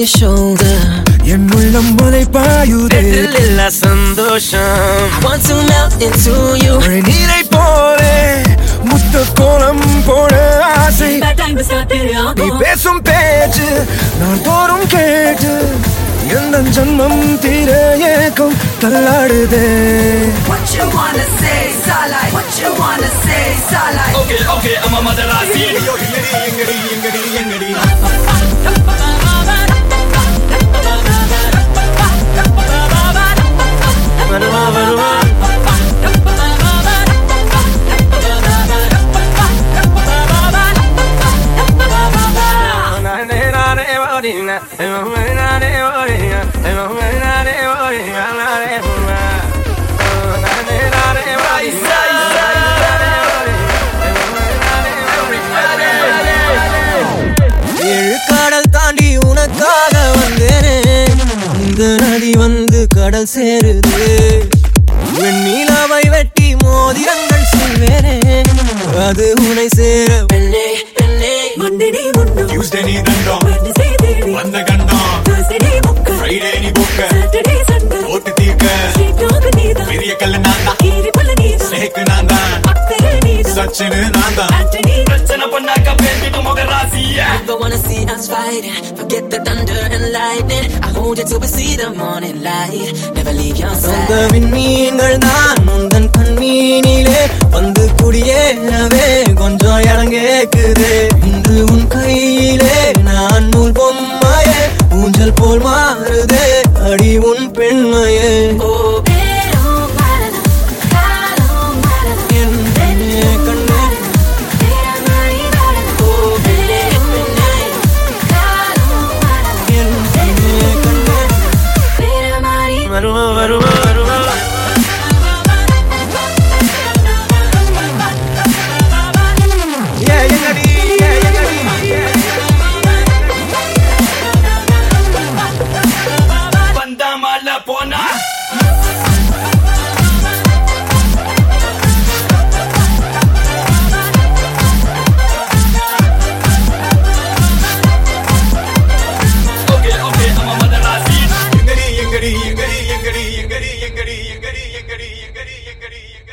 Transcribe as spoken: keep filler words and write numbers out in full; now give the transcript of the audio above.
your shoulder. என் உள்ளம் மலை பாயுதே எல்லா சந்தோஷம். I want to melt into you. மழை நீரை போலே முத்த கோலம் போட ஆசை. நீ பேசும் பேச்சு நான் தோறும் கேட்டு எந்த ஜன்மம் தீர ஏக்கம் தள்ளாடுதே. What you wanna say, Starlight? What you wanna say, Starlight? Okay, okay, I'm a Madarasi. Engadi, engadi, engadi, engadi. Varuma, varuma. ஏழு கடல் தாண்டி உனக்காக வந்தேனே. இந்த நதி வந்து கடல் சேருது. வெண்ணிலாவை வெட்டி மோதிரங்கள் செய்வேனே. அது உனை சேர வெள்ளே வெள்ளே. Tuesday நீ தண்டம் வந்த கண்டம் Friday நீ புக்க ஓட்டு தீர்க்க பெரிய கல்லு நான் தான் ஸ்னேக் நான் தான் சச்சினு நான் தான் பிரச்சனை பண்ணாக்க பேசிட்டு மகராசி. Never wanna see us fighting. Forget the thunder and lightning. I hold you till we see the morning light. Never leave your side. அந்த விண்மீன்கள் தான் உந்தன் கண்மீனிலே வந்து குடியேறவே கொஞ்சம் இடம் கேக்குது. இன்று உன் கையிலே நான் நூல் பொம்மையே ஊஞ்சல் போல் மாறுதே அடி உன் பெண்மையே. Varuma, varuma, varuma. Yeah, engadi, yeah, engadi. Banda mala pona. Okay, okay, I'm a Madarasi. Engadi, engadi, engadi, engadi, engadi, engadi, engadi, engadi, engadi, engadi, engadi.